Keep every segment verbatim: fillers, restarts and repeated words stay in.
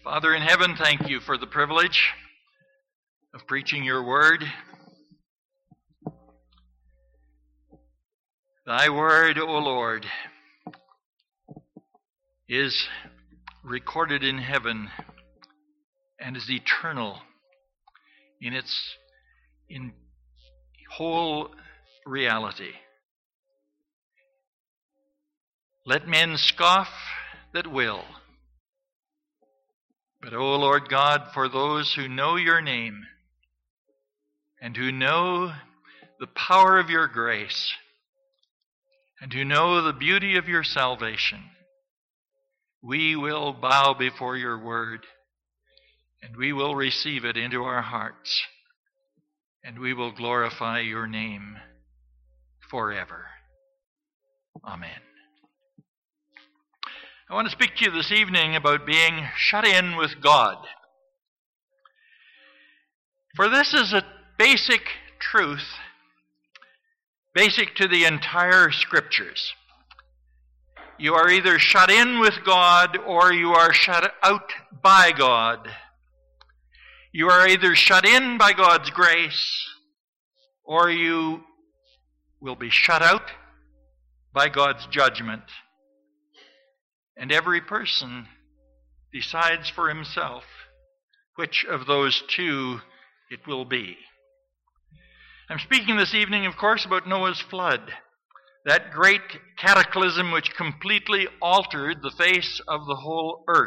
Father in heaven, thank you for the privilege of preaching your word. Thy word, O Lord, is recorded in heaven and is eternal in its in whole reality. Let men scoff that will. But, O Lord God, for those who know your name and who know the power of your grace and who know the beauty of your salvation, we will bow before your word and we will receive it into our hearts and we will glorify your name forever. Amen. I want to speak to you this evening about being shut in with God. For this is a basic truth, basic to the entire Scriptures. You are either shut in with God or you are shut out by God. You are either shut in by God's grace or you will be shut out by God's judgment. And every person decides for himself which of those two it will be. I'm speaking this evening, of course, about Noah's flood, that great cataclysm which completely altered the face of the whole earth.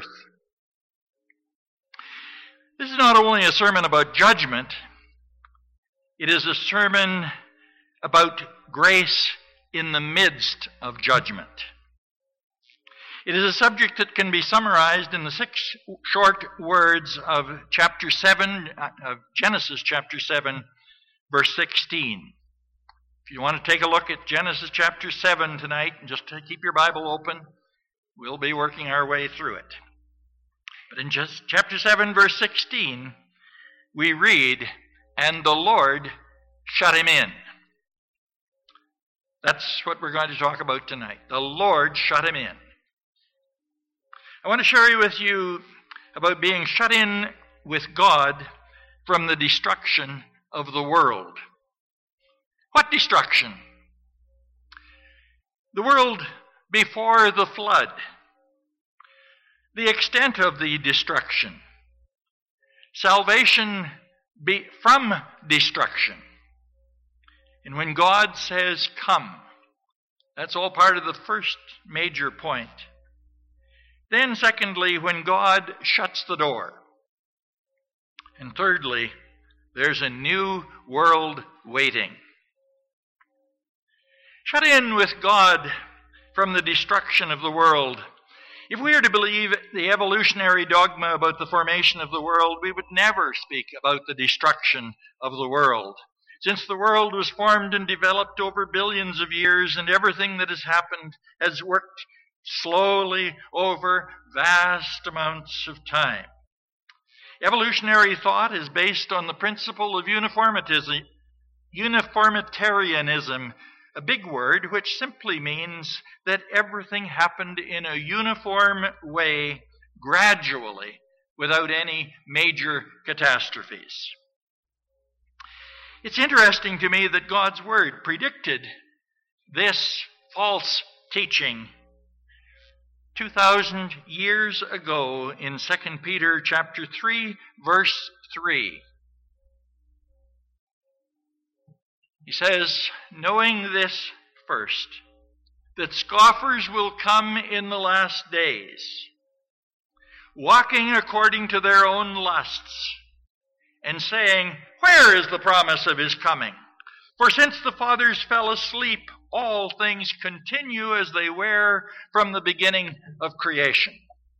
This is not only a sermon about judgment, it is a sermon about grace in the midst of judgment. It is a subject that can be summarized in the six short words of chapter seven, of Genesis chapter seven, verse sixteen. If you want to take a look at Genesis chapter seven tonight, and just to keep your Bible open, we'll be working our way through it. But in just chapter seven, verse sixteen, we read, "And the Lord shut him in." That's what we're going to talk about tonight. The Lord shut him in. I want to share with you about being shut in with God from the destruction of the world. What destruction? The world before the flood. The extent of the destruction. Salvation be from destruction. And when God says, "Come," that's all part of the first major point. Then, secondly, when God shuts the door. And thirdly, there's a new world waiting. Shut in with God from the destruction of the world. If we are to believe the evolutionary dogma about the formation of the world, we would never speak about the destruction of the world. Since the world was formed and developed over billions of years, and everything that has happened has worked slowly over vast amounts of time. Evolutionary thought is based on the principle of uniformitism, uniformitarianism, a big word which simply means that everything happened in a uniform way, gradually, without any major catastrophes. It's interesting to me that God's Word predicted this false teaching two thousand years ago in Second Peter chapter three, verse three. He says, "Knowing this first, that scoffers will come in the last days, walking according to their own lusts, and saying, 'Where is the promise of his coming? For since the fathers fell asleep, all things continue as they were from the beginning of creation.'"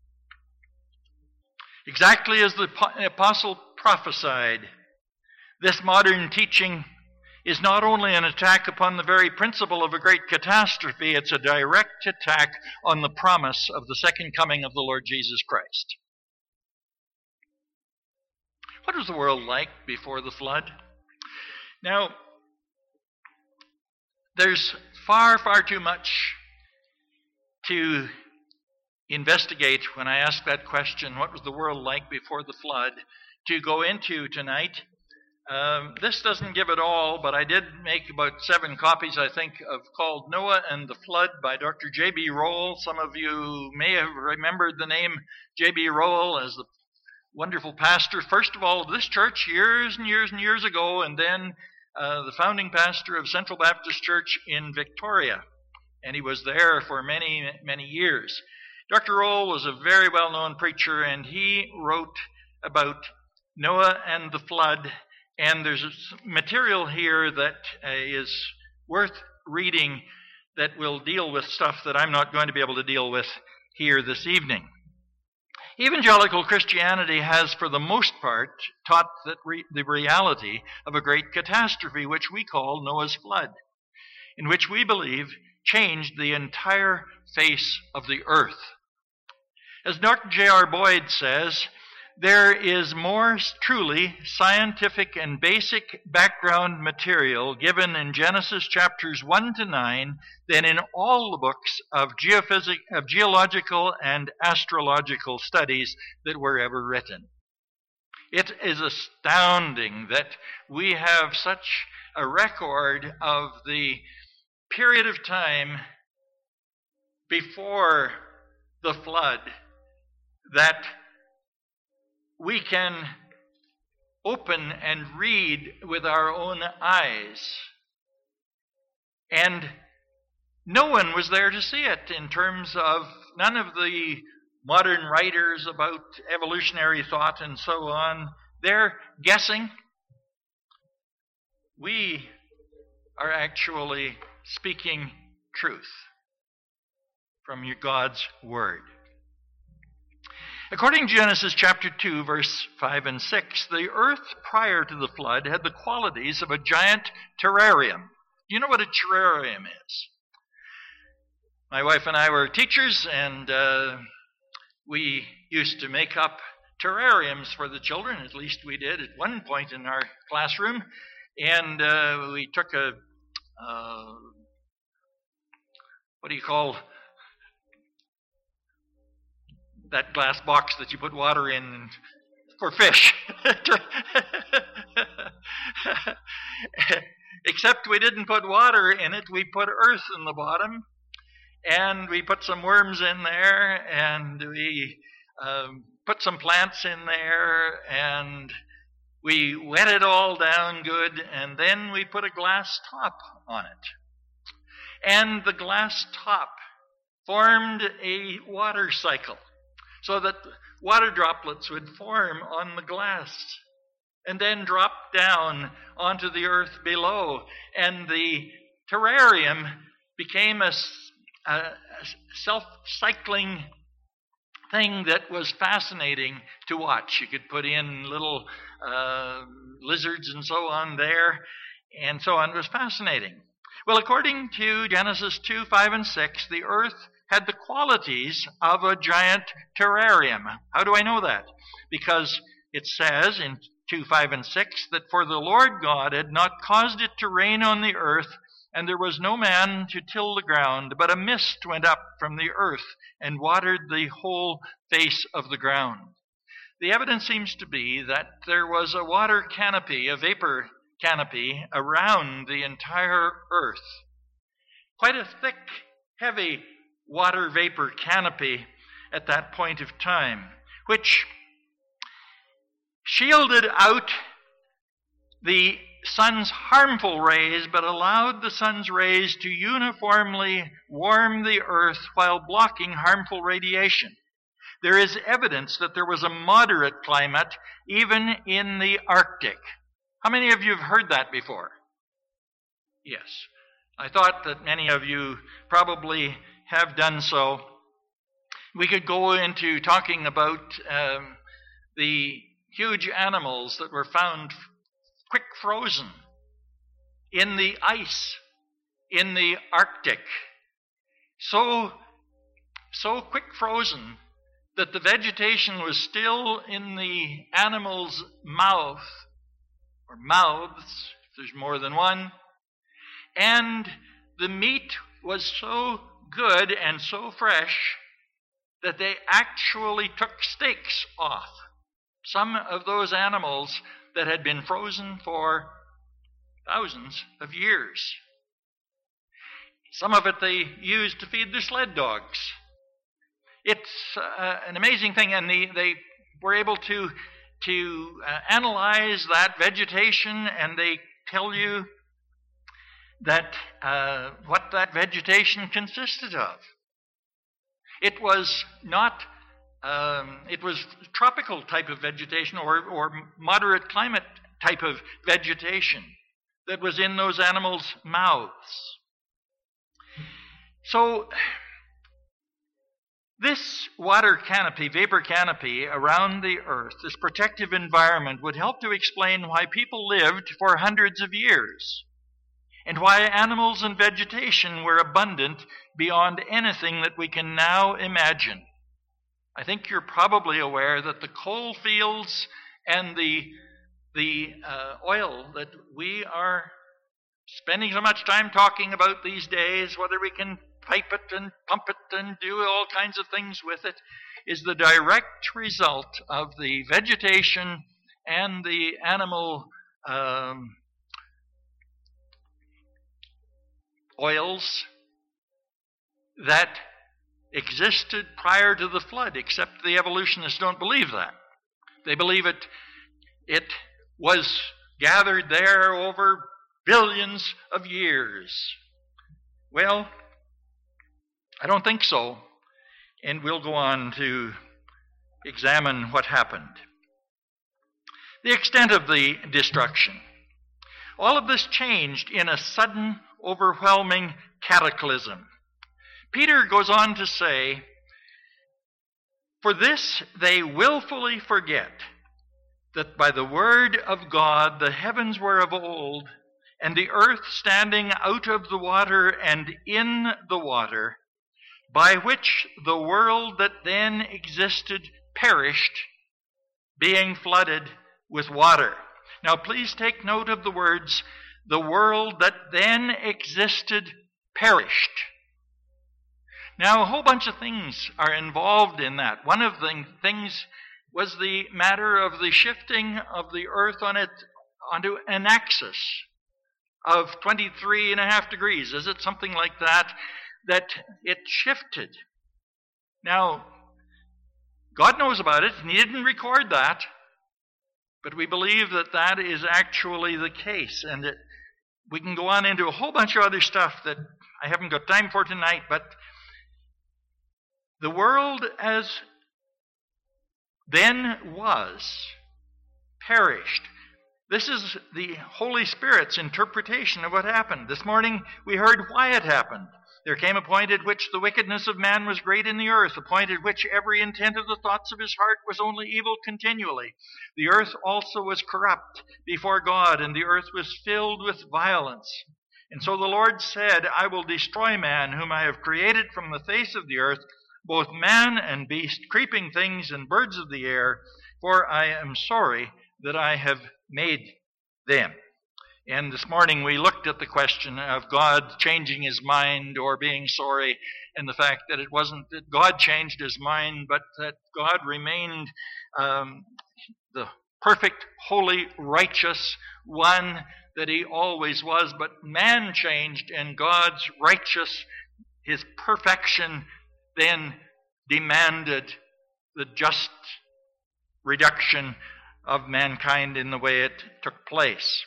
Exactly as the apostle prophesied, this modern teaching is not only an attack upon the very principle of a great catastrophe, it's a direct attack on the promise of the second coming of the Lord Jesus Christ. What was the world like before the flood? Now, there's far, far too much to investigate, when I asked that question, what was the world like before the flood, to go into tonight. Um, this doesn't give it all, but I did make about seven copies, I think, of called Noah and the Flood by Doctor J B Rowell. Some of you may have remembered the name J B Rowell as the wonderful pastor, first of all, of this church years and years and years ago, and then uh, the founding pastor of Central Baptist Church in Victoria. And he was there for many, many years. Doctor Rowell was a very well-known preacher, and he wrote about Noah and the flood. And there's material here that uh, is worth reading that will deal with stuff that I'm not going to be able to deal with here this evening. Evangelical Christianity has, for the most part, taught that re- the reality of a great catastrophe, which we call Noah's flood, in which we believe changed the entire face of the earth. As Doctor J R Boyd says, there is more truly scientific and basic background material given in Genesis chapters one to nine than in all the books of, geophysic, of geological and astrological studies that were ever written. It is astounding that we have such a record of the period of time before the flood that we can open and read with our own eyes. And no one was there to see it in terms of none of the modern writers about evolutionary thought and so on. They're guessing. We are actually speaking truth from your God's Word. According to Genesis chapter two, verse five and six, the earth prior to the flood had the qualities of a giant terrarium. Do you know what a terrarium is? My wife and I were teachers, and uh, we used to make up terrariums for the children. At least we did at one point in our classroom. And uh, we took a, uh, what do you call that glass box that you put water in for fish? Except we didn't put water in it, we put earth in the bottom, and we put some worms in there, and we um, put some plants in there, and we wet it all down good, and then we put a glass top on it. And the glass top formed a water cycle, so that water droplets would form on the glass and then drop down onto the earth below. And the terrarium became a, a self-cycling thing that was fascinating to watch. You could put in little uh, lizards and so on there, and so on. It was fascinating. Well, according to Genesis two, five, and six, the earth had the qualities of a giant terrarium. How do I know that? Because it says in two, five, and six that for the Lord God had not caused it to rain on the earth, and there was no man to till the ground, but a mist went up from the earth and watered the whole face of the ground. The evidence seems to be that there was a water canopy, a vapor canopy, around the entire earth. Quite a thick, heavy water vapor canopy at that point of time, which shielded out the sun's harmful rays, but allowed the sun's rays to uniformly warm the earth while blocking harmful radiation. There is evidence that there was a moderate climate even in the Arctic. How many of you have heard that before? Yes. I thought that many of you probably have done so. We could go into talking about um, the huge animals that were found quick frozen in the ice in the Arctic. So, so quick frozen that the vegetation was still in the animal's mouth, or mouths, if there's more than one, and the meat was so good and so fresh that they actually took steaks off some of those animals that had been frozen for thousands of years. Some of it they used to feed their sled dogs. It's uh, an amazing thing, and they, they were able to, to uh, analyze that vegetation, and they tell you that uh, what that vegetation consisted of. It was not, um, it was tropical type of vegetation or, or moderate climate type of vegetation that was in those animals' mouths. So, this water canopy, vapor canopy around the earth, this protective environment, would help to explain why people lived for hundreds of years, and why animals and vegetation were abundant beyond anything that we can now imagine. I think you're probably aware that the coal fields and the, the uh, oil that we are spending so much time talking about these days, whether we can pipe it and pump it and do all kinds of things with it, is the direct result of the vegetation and the animal um, oils that existed prior to the flood, except the evolutionists don't believe that. They believe it, it was gathered there over billions of years. Well, I don't think so, and we'll go on to examine what happened. The extent of the destruction. All of this changed in a sudden, overwhelming cataclysm. Peter goes on to say, "For this they willfully forget that by the word of God the heavens were of old, and the earth standing out of the water and in the water, by which the world that then existed perished, being flooded with water." Now please take note of the words, "the world that then existed perished." Now a whole bunch of things are involved in that. One of the things was the matter of the shifting of the earth on it onto an axis of twenty-three and a half degrees. Is it something like that? That it shifted. Now, God knows about it, and He didn't record that, but we believe that that is actually the case, and it, we can go on into a whole bunch of other stuff that I haven't got time for tonight, but the world as then was perished. This is the Holy Spirit's interpretation of what happened. This morning we heard why it happened. There came a point at which the wickedness of man was great in the earth, a point at which every intent of the thoughts of his heart was only evil continually. The earth also was corrupt before God, and the earth was filled with violence. And so the Lord said, "I will destroy man, whom I have created from the face of the earth, both man and beast, creeping things and birds of the air, for I am sorry that I have made them." And this morning we looked at the question of God changing His mind or being sorry, and the fact that it wasn't that God changed His mind, but that God remained um, the perfect, holy, righteous one that He always was, but man changed, and God's righteous, His perfection, then demanded the just reduction of mankind in the way it took place.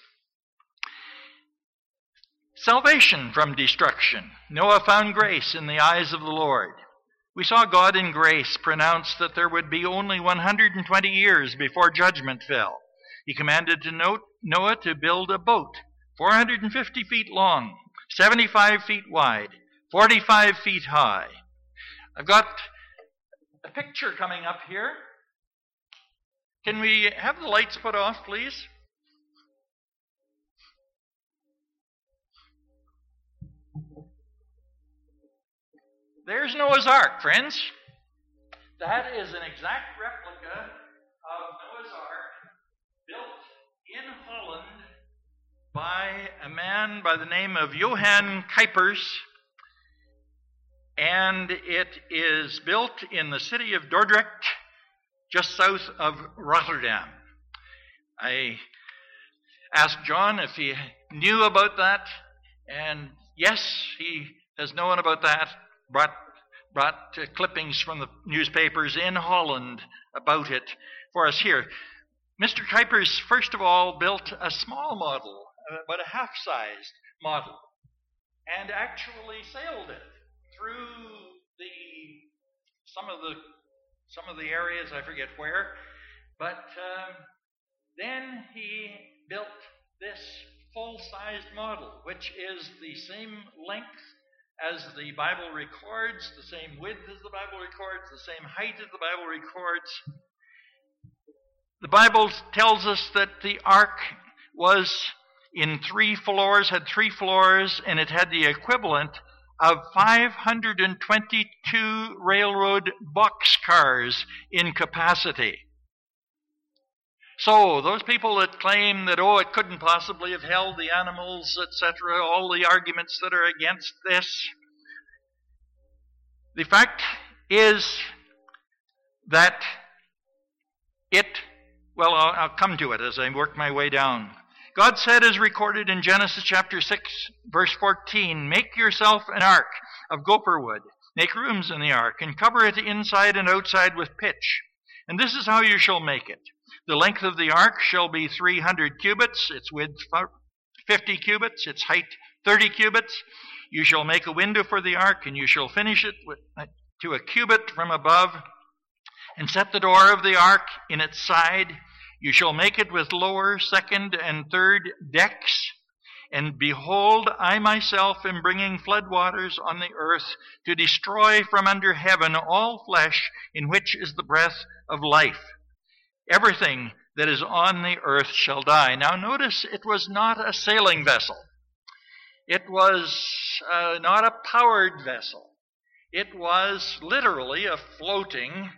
Salvation from destruction. Noah found grace in the eyes of the Lord. We saw God in grace pronounce that there would be only one hundred twenty years before judgment fell. He commanded to Noah to build a boat, four hundred fifty feet long, seventy-five feet wide, forty-five feet high. I've got a picture coming up here. Can we have the lights put off, please? There's Noah's Ark, friends. That is an exact replica of Noah's Ark built in Holland by a man by the name of Johan Kuipers. and it is built in the city of Dordrecht, just south of Rotterdam. I asked John if he knew about that, and yes, he has known about that, brought, brought uh, clippings from the newspapers in Holland about it for us here. Mister Kuipers, first of all, built a small model, about a half-sized model, and actually sailed it through the some of the some of the areas, I forget where, but um, then he built this full-sized model, which is the same length as the Bible records, the same width as the Bible records, the same height as the Bible records. The Bible tells us that the ark was in three floors, had three floors, and it had the equivalent of five hundred twenty-two railroad boxcars in capacity. So, those people that claim that, oh, it couldn't possibly have held the animals, et cetera, all the arguments that are against this, the fact is that it, well, I'll, I'll come to it as I work my way down. God said, as recorded in Genesis chapter six, verse fourteen, make yourself an ark of gopher wood, make rooms in the ark, and cover it inside and outside with pitch. And this is how you shall make it. The length of the ark shall be three hundred cubits, its width fifty cubits, its height thirty cubits. You shall make a window for the ark, and you shall finish it with, uh, to a cubit from above, and set the door of the ark in its side. You shall make it with lower, second, and third decks. And behold, I myself am bringing floodwaters on the earth to destroy from under heaven all flesh in which is the breath of life. Everything that is on the earth shall die. Now notice, it was not a sailing vessel. It was uh, not a powered vessel. It was literally a floating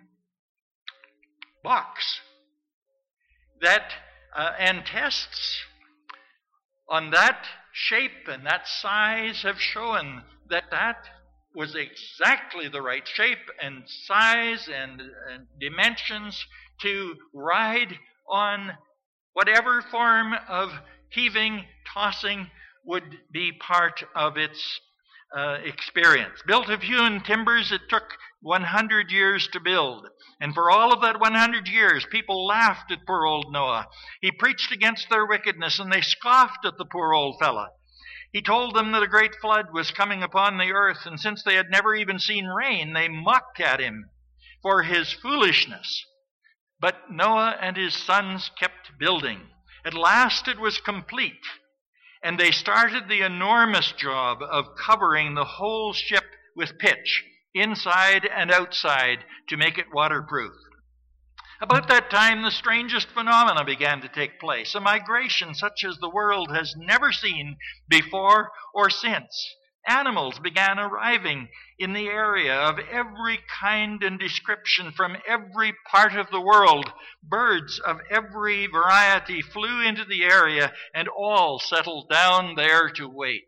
box. That uh, and tests on that shape and that size have shown that that was exactly the right shape and size and, and dimensions to ride on whatever form of heaving, tossing would be part of its uh, experience. Built of hewn timbers, it took one hundred years to build. And for all of that one hundred years, people laughed at poor old Noah. He preached against their wickedness, and they scoffed at the poor old fella. He told them that a great flood was coming upon the earth, and since they had never even seen rain, they mocked at him for his foolishness. But Noah and his sons kept building. At last it was complete, and they started the enormous job of covering the whole ship with pitch, inside and outside, to make it waterproof. About that time, the strangest phenomena began to take place, a migration such as the world has never seen before or since. Animals began arriving in the area of every kind and description from every part of the world. Birds of every variety flew into the area, and all settled down there to wait.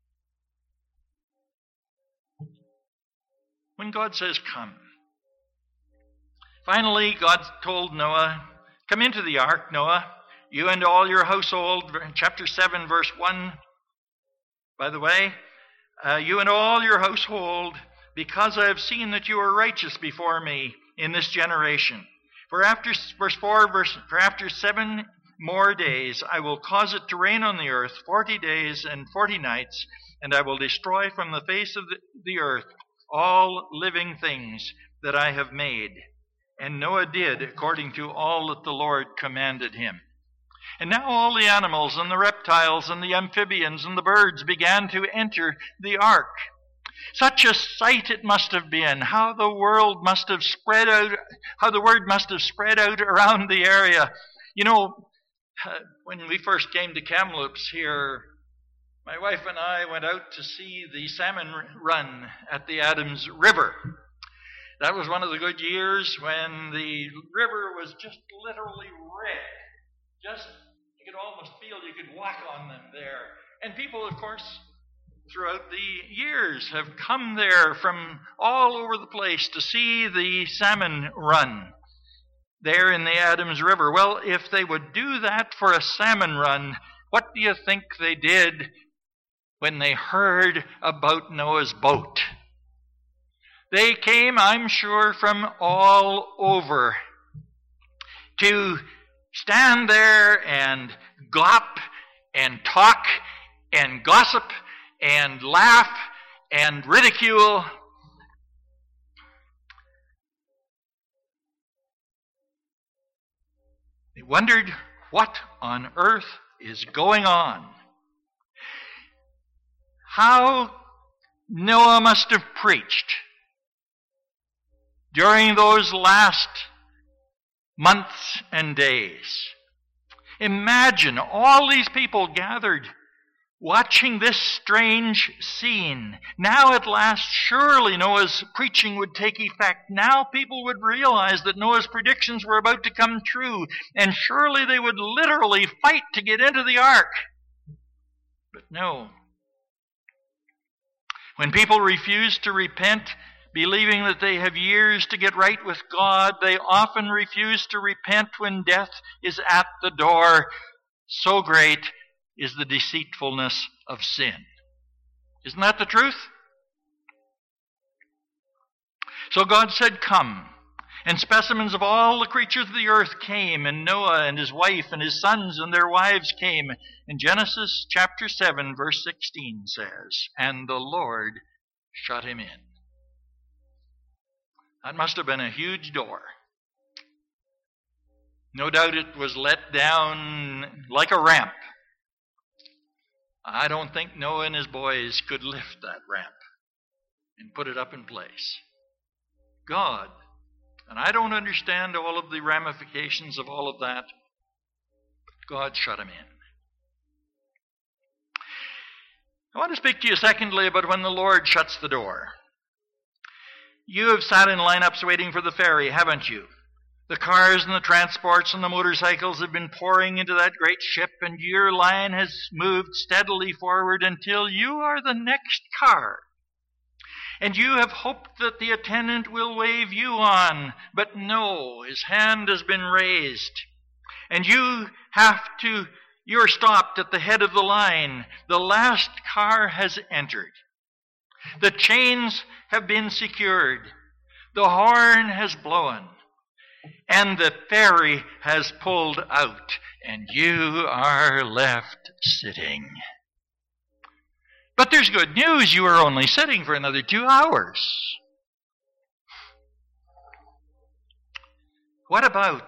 When God says, come. Finally, God told Noah, come into the ark, Noah, you and all your household, chapter seven, verse one, by the way, uh, you and all your household, because I have seen that you are righteous before me in this generation. For after, verse four, verse, for after seven more days, I will cause it to rain on the earth forty days and forty nights, and I will destroy from the face of the, the earth all living things that I have made. And Noah did according to all that the Lord commanded him. And now all the animals and the reptiles and the amphibians and the birds began to enter the ark. Such a sight it must have been, how the world must have spread out, how the word must have spread out around the area. You know, when we first came to Kamloops here, my wife and I went out to see the salmon run at the Adams River. That was one of the good years when the river was just literally red. Just, you could almost feel you could walk on them there. And people, of course, throughout the years have come there from all over the place to see the salmon run there in the Adams River. Well, if they would do that for a salmon run, what do you think they did when they heard about Noah's boat? They came, I'm sure, from all over to stand there and gawp and talk and gossip and laugh and ridicule. They wondered what on earth is going on. How Noah must have preached during those last months and days. Imagine all these people gathered watching this strange scene. Now at last, surely Noah's preaching would take effect. Now people would realize that Noah's predictions were about to come true, and surely they would literally fight to get into the ark. But no. When people refuse to repent, believing that they have years to get right with God, they often refuse to repent when death is at the door. So great is the deceitfulness of sin. Isn't that the truth? So God said, "Come." And specimens of all the creatures of the earth came, and Noah and his wife and his sons and their wives came. And Genesis chapter seven, verse sixteen says, "And the Lord shut him in." That must have been a huge door. No doubt it was let down like a ramp. I don't think Noah and his boys could lift that ramp and put it up in place. God, and I don't understand all of the ramifications of all of that, but God shut him in. I want to speak to you secondly about when the Lord shuts the door. You have sat in lineups waiting for the ferry, haven't you? The cars and the transports and the motorcycles have been pouring into that great ship, and your line has moved steadily forward until you are the next car. And you have hoped that the attendant will wave you on, but no, his hand has been raised. And you have to, you're stopped at the head of the line. The last car has entered. The chains have been secured. The horn has blown. And the ferry has pulled out, and you are left sitting. But there's good news. You are only sitting for another two hours. What about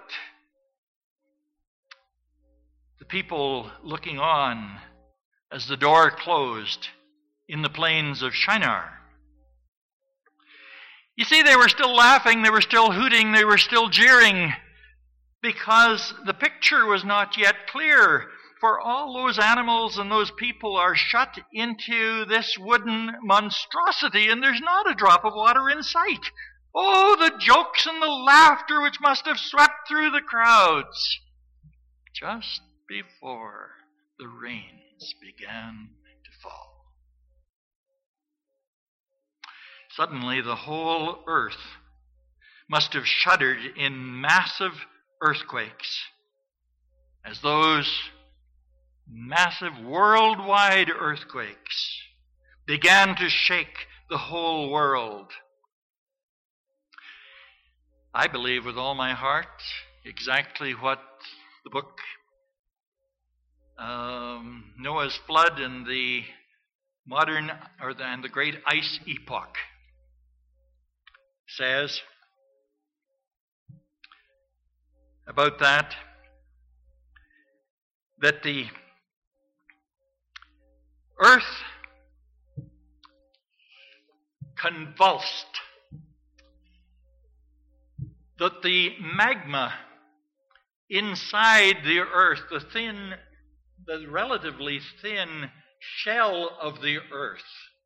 the people looking on as the door closed in the plains of Shinar? You see, they were still laughing, they were still hooting, they were still jeering, because the picture was not yet clear. For all those animals and those people are shut into this wooden monstrosity, and there's not a drop of water in sight. Oh, the jokes and the laughter which must have swept through the crowds just before the rains began to fall. Suddenly, the whole earth must have shuddered in massive earthquakes as those massive worldwide earthquakes began to shake the whole world. I believe with all my heart exactly what the book um, Noah's Flood and the modern or the, and the Great Ice Epoch says about that, that the earth convulsed, that the magma inside the earth, the thin, the relatively thin shell of the earth,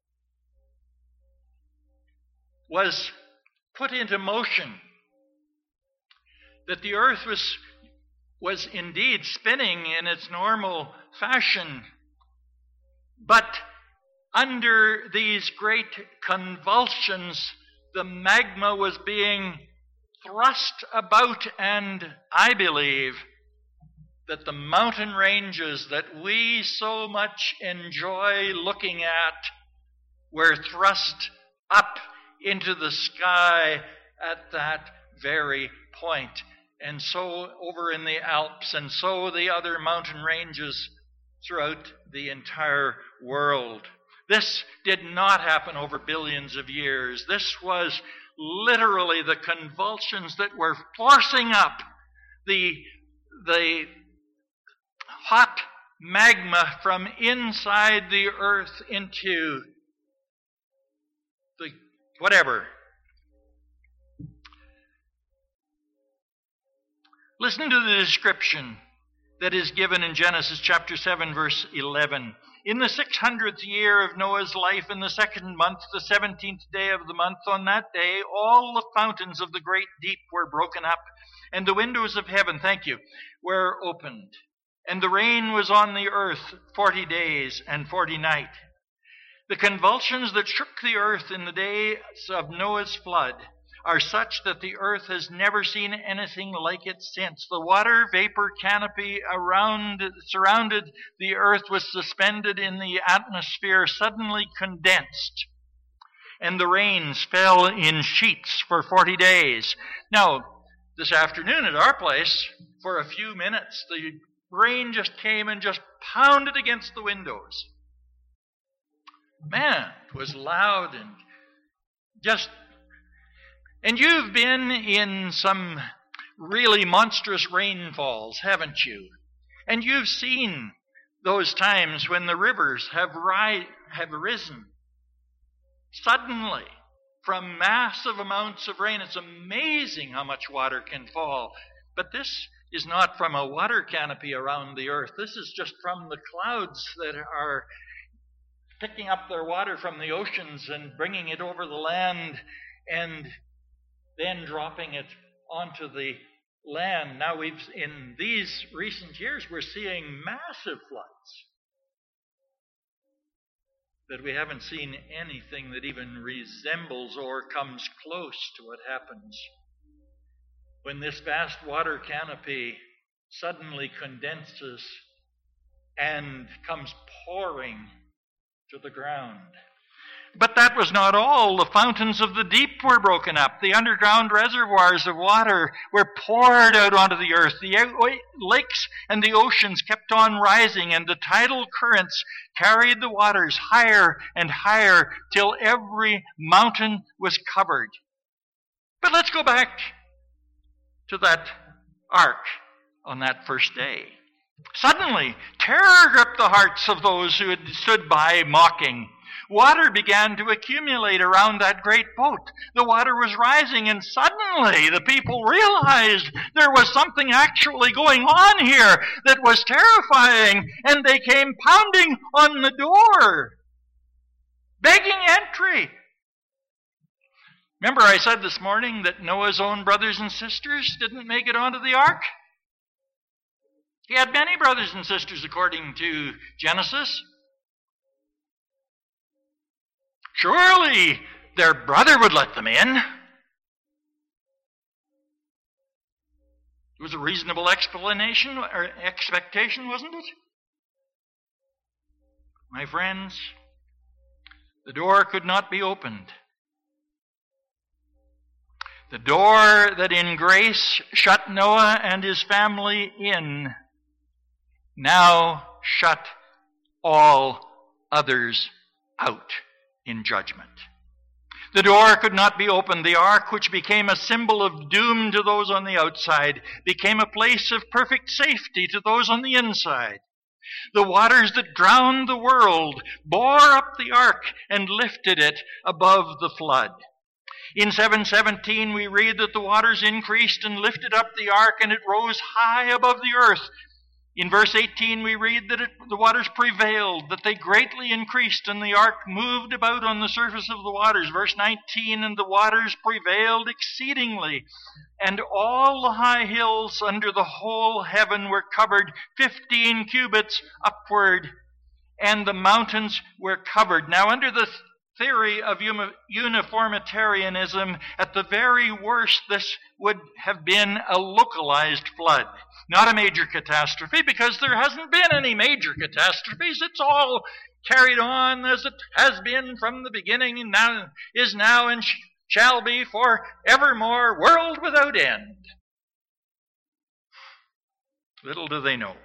was put into motion, that the earth was, was indeed spinning in its normal fashion, but under these great convulsions, the magma was being thrust about, and I believe that the mountain ranges that we so much enjoy looking at were thrust up into the sky at that very point. And so over in the Alps, and so the other mountain ranges throughout the entire world. This did not happen over billions of years. This was literally the convulsions that were forcing up the, the hot magma from inside the earth into the whatever. Listen to the description that is given in Genesis chapter seven, verse eleven. In the six hundredth year of Noah's life, in the second month, the seventeenth day of the month, on that day, all the fountains of the great deep were broken up, and the windows of heaven, thank you, were opened. And the rain was on the earth forty days and forty nights. The convulsions that shook the earth in the days of Noah's flood are such that the earth has never seen anything like it since. The water vapor canopy around surrounded the earth was suspended in the atmosphere, suddenly condensed, and the rains fell in sheets for forty days. Now, this afternoon at our place, for a few minutes, the rain just came and just pounded against the windows. Man, it was loud and just... And you've been in some really monstrous rainfalls, haven't you? And you've seen those times when the rivers have, ri- have risen suddenly from massive amounts of rain. It's amazing how much water can fall. But this is not from a water canopy around the earth. This is just from the clouds that are picking up their water from the oceans and bringing it over the land and then dropping it onto the land. Now, we've in these recent years, we're seeing massive floods that we haven't seen anything that even resembles or comes close to what happens when this vast water canopy suddenly condenses and comes pouring to the ground. But that was not all. The fountains of the deep were broken up. The underground reservoirs of water were poured out onto the earth. The lakes and the oceans kept on rising, and the tidal currents carried the waters higher and higher till every mountain was covered. But let's go back to that ark on that first day. Suddenly, terror gripped the hearts of those who had stood by mocking. Water began to accumulate around that great boat. The water was rising, and suddenly the people realized there was something actually going on here that was terrifying, and they came pounding on the door, begging entry. Remember I said this morning that Noah's own brothers and sisters didn't make it onto the ark? He had many brothers and sisters according to Genesis. Surely their brother would let them in. It was a reasonable explanation or expectation, wasn't it? My friends, the door could not be opened. The door that in grace shut Noah and his family in now shut all others out in judgment. The door could not be opened. The ark, which became a symbol of doom to those on the outside, became a place of perfect safety to those on the inside. The waters that drowned the world bore up the ark and lifted it above the flood. In seven seventeen, we read that the waters increased and lifted up the ark, and it rose high above the earth. In verse eighteen, we read that it, the waters prevailed, that they greatly increased, and the ark moved about on the surface of the waters. Verse nineteen, and the waters prevailed exceedingly, and all the high hills under the whole heaven were covered fifteen cubits upward, and the mountains were covered. Now, under the theory of uniformitarianism, at the very worst, this would have been a localized flood, not a major catastrophe, because there hasn't been any major catastrophes. It's all carried on as it has been from the beginning, and now is now and shall be for evermore, world without end. Little do they know.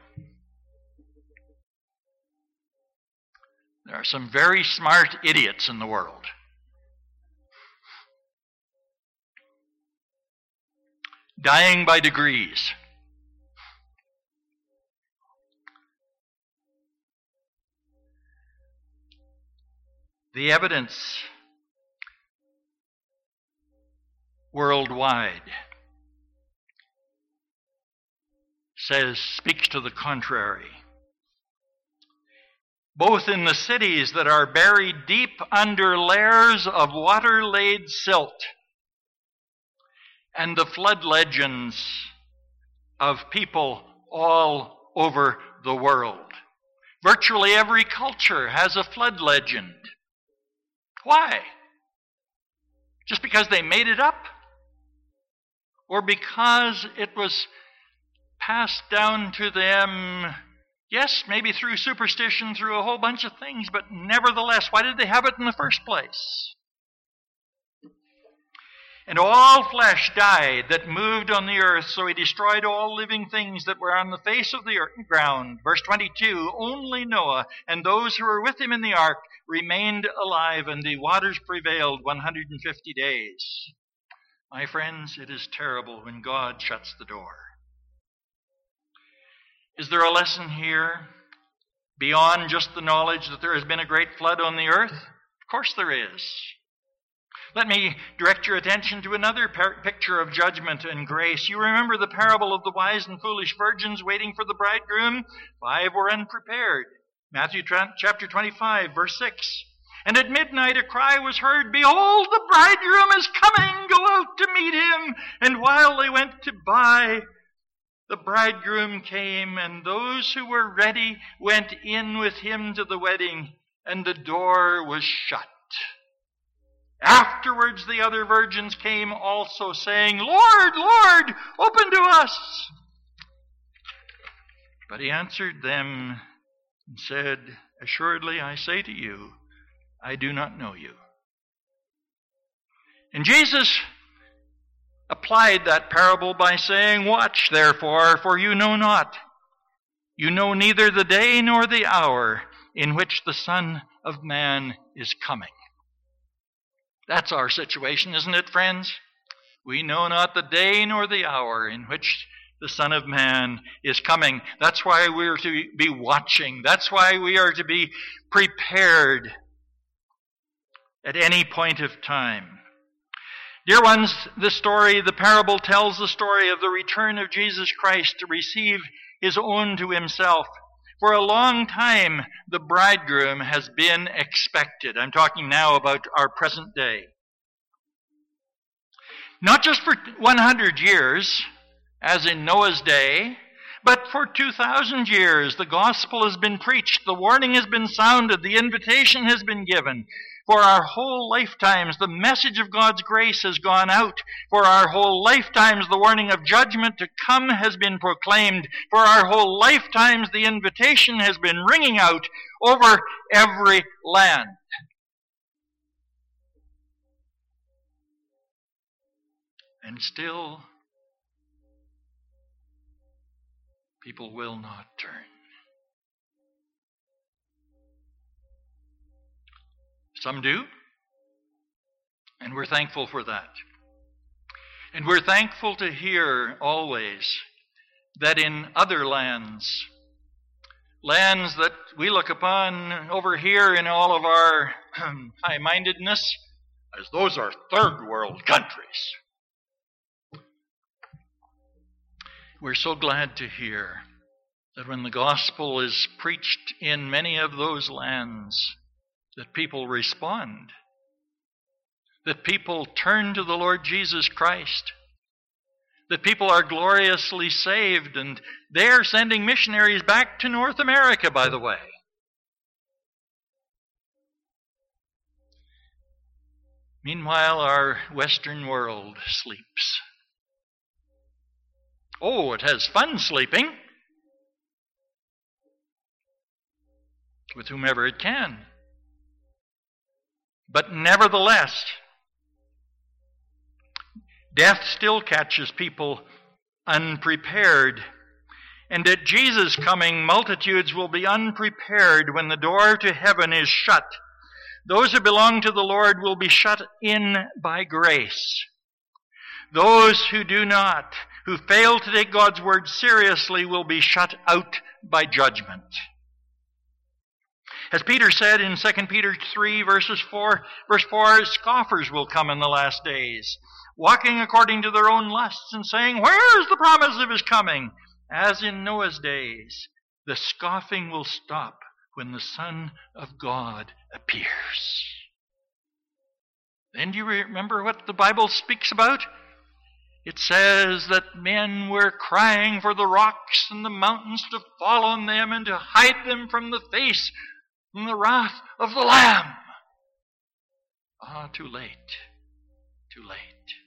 There are some very smart idiots in the world. Dying by degrees. The evidence worldwide says, speaks to the contrary. Both in the cities that are buried deep under layers of water-laid silt and the flood legends of people all over the world. Virtually every culture has a flood legend. Why? Just because they made it up? Or because it was passed down to them, yes, maybe through superstition, through a whole bunch of things, but nevertheless, why did they have it in the first place? And all flesh died that moved on the earth, so he destroyed all living things that were on the face of the earth, ground. Verse twenty-two, only Noah and those who were with him in the ark remained alive, and the waters prevailed one hundred fifty days. My friends, it is terrible when God shuts the door. Is there a lesson here beyond just the knowledge that there has been a great flood on the earth? Of course there is. Let me direct your attention to another par- picture of judgment and grace. You remember the parable of the wise and foolish virgins waiting for the bridegroom? Five were unprepared. Matthew chapter twenty-five, verse six. And at midnight a cry was heard, behold, the bridegroom is coming, go out to meet him. And while they went to buy, the bridegroom came, and those who were ready went in with him to the wedding, and the door was shut. Afterwards the other virgins came also, saying, Lord, Lord, open to us. But he answered them and said, assuredly I say to you, I do not know you. And Jesus applied that parable by saying, watch therefore, for you know not. You know neither the day nor the hour in which the Son of Man is coming. That's our situation, isn't it, friends? We know not the day nor the hour in which the Son of Man is coming. That's why we're to be watching. That's why we are to be prepared at any point of time. Dear ones, the story, the parable tells the story of the return of Jesus Christ to receive his own to himself. For a long time, the bridegroom has been expected. I'm talking now about our present day. Not just for one hundred years, as in Noah's day, but for two thousand years. The gospel has been preached, the warning has been sounded, the invitation has been given. For our whole lifetimes, the message of God's grace has gone out. For our whole lifetimes, the warning of judgment to come has been proclaimed. For our whole lifetimes, the invitation has been ringing out over every land. And still, people will not turn. Some do, and we're thankful for that. And we're thankful to hear always that in other lands, lands that we look upon over here in all of our high-mindedness, as those are third world countries. We're so glad to hear that when the gospel is preached in many of those lands, that people respond, that people turn to the Lord Jesus Christ, that people are gloriously saved, and they're sending missionaries back to North America, by the way. Meanwhile, our Western world sleeps. Oh, it has fun sleeping with whomever it can. But nevertheless, death still catches people unprepared. And at Jesus' coming, multitudes will be unprepared when the door to heaven is shut. Those who belong to the Lord will be shut in by grace. Those who do not, who fail to take God's word seriously, will be shut out by judgment. As Peter said in Second Peter three, verses four, verse four, scoffers will come in the last days, walking according to their own lusts and saying, "Where is the promise of his coming?" As in Noah's days, the scoffing will stop when the Son of God appears. Then do you remember what the Bible speaks about? It says that men were crying for the rocks and the mountains to fall on them and to hide them from the face and the wrath of the Lamb. Ah, too late. Too late.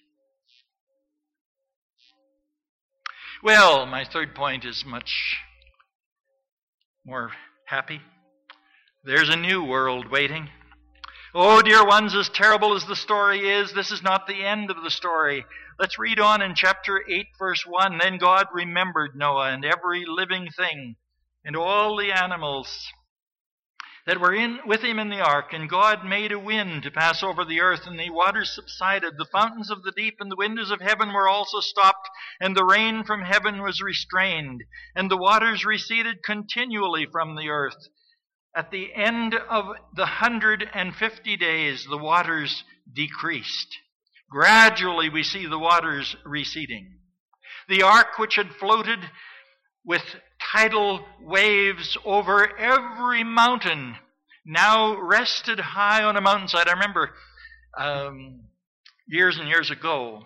Well, my third point is much more happy. There's a new world waiting. Oh, dear ones, as terrible as the story is, this is not the end of the story. Let's read on in chapter eight, verse one. Then God remembered Noah and every living thing and all the animals that were in with him in the ark. And God made a wind to pass over the earth, and the waters subsided. The fountains of the deep and the windows of heaven were also stopped, and the rain from heaven was restrained, and the waters receded continually from the earth. At the end of the hundred and fifty days, the waters decreased. Gradually, we see the waters receding. The ark, which had floated with tidal waves over every mountain, now rested high on a mountainside. I remember um, years and years ago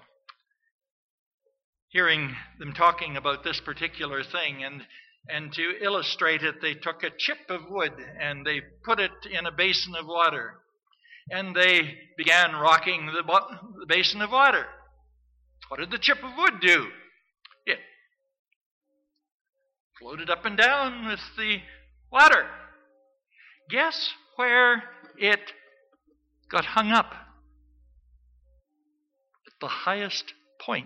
hearing them talking about this particular thing, and And to illustrate it, they took a chip of wood and they put it in a basin of water. And they began rocking the, bo- the basin of water. What did the chip of wood do? It floated up and down with the water. Guess where it got hung up? At the highest point.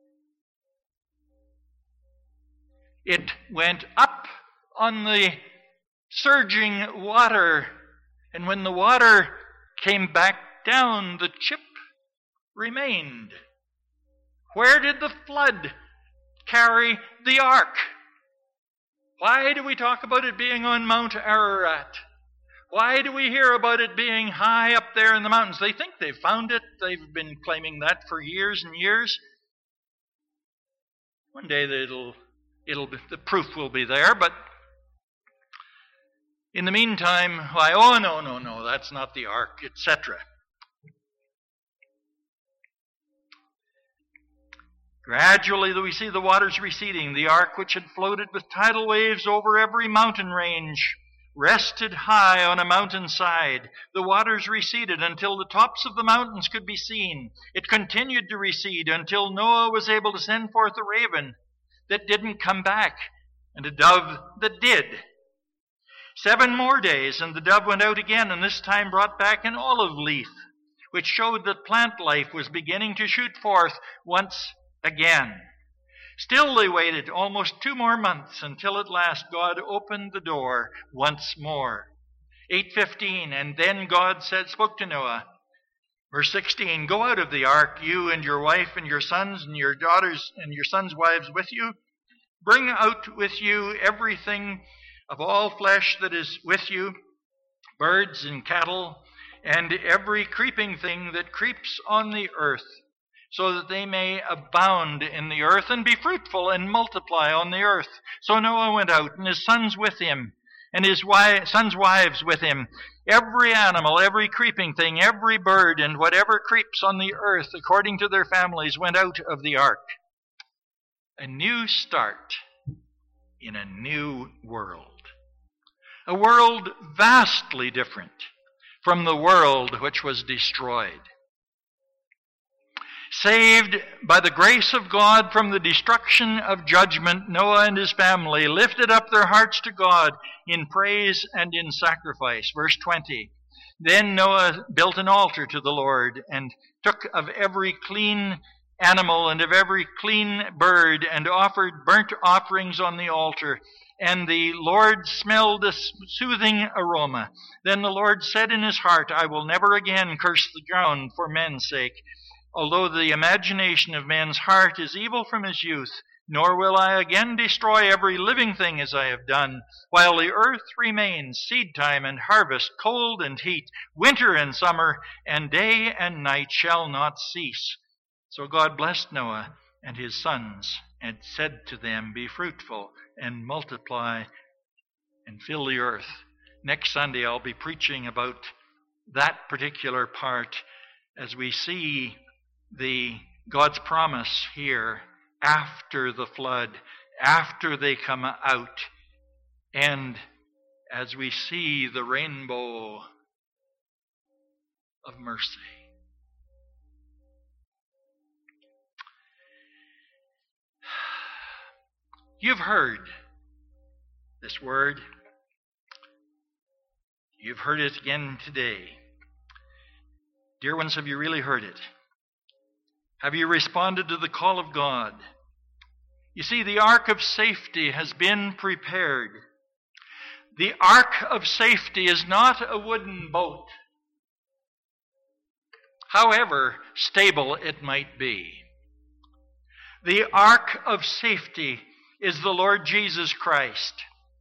It went up on the surging water, and when the water came back down, the chip remained. Where did the flood carry the ark? Why do we talk about it being on Mount Ararat? Why do we hear about it being high up there in the mountains? They think they've found it. They've been claiming that for years and years. One day it'll It'll be, the proof will be there, but in the meantime, why, oh, no, no, no, that's not the ark, et cetera. Gradually, we see the waters receding. The ark, which had floated with tidal waves over every mountain range, rested high on a mountainside. The waters receded until the tops of the mountains could be seen. It continued to recede until Noah was able to send forth a raven that didn't come back, and a dove that did. Seven more days, and the dove went out again, and this time brought back an olive leaf, which showed that plant life was beginning to shoot forth once again. Still they waited almost two more months, until at last God opened the door once more. eight fifteen, and then God said, spoke to Noah. Verse sixteen, go out of the ark, you and your wife and your sons and your daughters and your sons' wives with you. Bring out with you everything of all flesh that is with you, birds and cattle, and every creeping thing that creeps on the earth, so that they may abound in the earth and be fruitful and multiply on the earth. So Noah went out, and his sons with him, and his wives, sons' wives with him. Every animal, every creeping thing, every bird, and whatever creeps on the earth according to their families went out of the ark. A new start in a new world. A world vastly different from the world which was destroyed. Saved by the grace of God from the destruction of judgment, Noah and his family lifted up their hearts to God in praise and in sacrifice. Verse twenty. Then Noah built an altar to the Lord and took of every clean animal and of every clean bird and offered burnt offerings on the altar. And the Lord smelled a soothing aroma. Then the Lord said in his heart, I will never again curse the ground for men's sake, although the imagination of man's heart is evil from his youth, nor will I again destroy every living thing as I have done, while the earth remains, seed time and harvest, cold and heat, winter and summer, and day and night shall not cease. So God blessed Noah and his sons, and said to them, Be fruitful and multiply and fill the earth. Next Sunday I'll be preaching about that particular part as we see the God's promise here after the flood, after they come out, and as we see the rainbow of mercy. You've heard this word. You've heard it again today. Dear ones, have you really heard it? Have you responded to the call of God? You see, the ark of safety has been prepared. The ark of safety is not a wooden boat, however stable it might be. The ark of safety is the Lord Jesus Christ.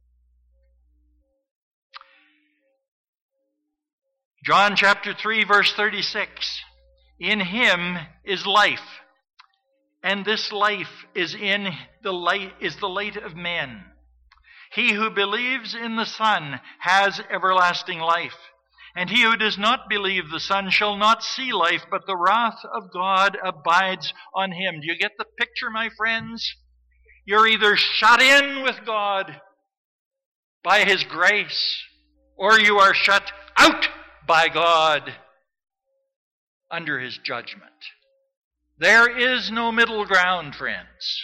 John chapter three, verse thirty-six. In him is life, and this life is in the light is the light of men. He who believes in the Son has everlasting life, and he who does not believe the Son shall not see life, but the wrath of God abides on him. Do you get the picture, my friends? You're either shut in with God by his grace, or you are shut out by God under his judgment. There is no middle ground, friends.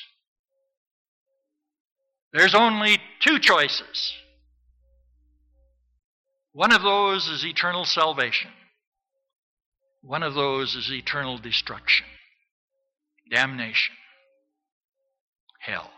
There's only two choices. One of those is eternal salvation. One of those is eternal destruction, damnation, hell.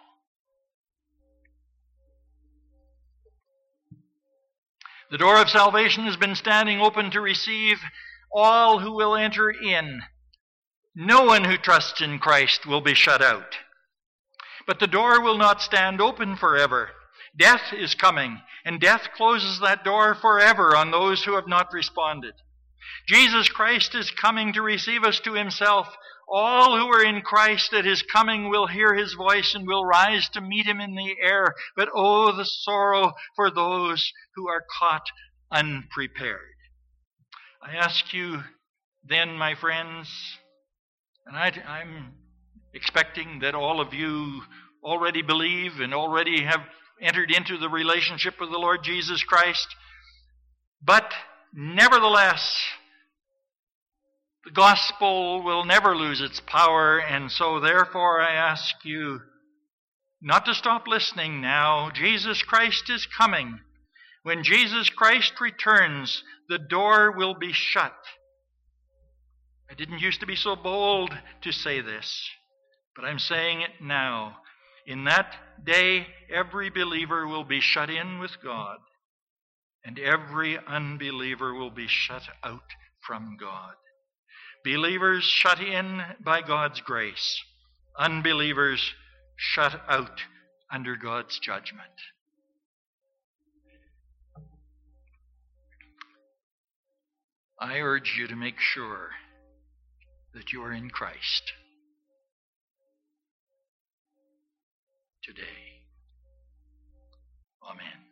The door of salvation has been standing open to receive all who will enter in. No one who trusts in Christ will be shut out. But the door will not stand open forever. Death is coming, and death closes that door forever on those who have not responded. Jesus Christ is coming to receive us to himself. All who are in Christ at his coming will hear his voice and will rise to meet him in the air. But oh, the sorrow for those who are caught unprepared. I ask you then, my friends, and I, I'm expecting that all of you already believe and already have entered into the relationship with the Lord Jesus Christ, but nevertheless, the gospel will never lose its power, and so therefore I ask you not to stop listening now. Jesus Christ is coming. When Jesus Christ returns, the door will be shut. I didn't used to be so bold to say this, but I'm saying it now. In that day, every believer will be shut in with God, and every unbeliever will be shut out from God. Believers shut in by God's grace, unbelievers shut out under God's judgment. I urge you to make sure that you are in Christ today. Amen.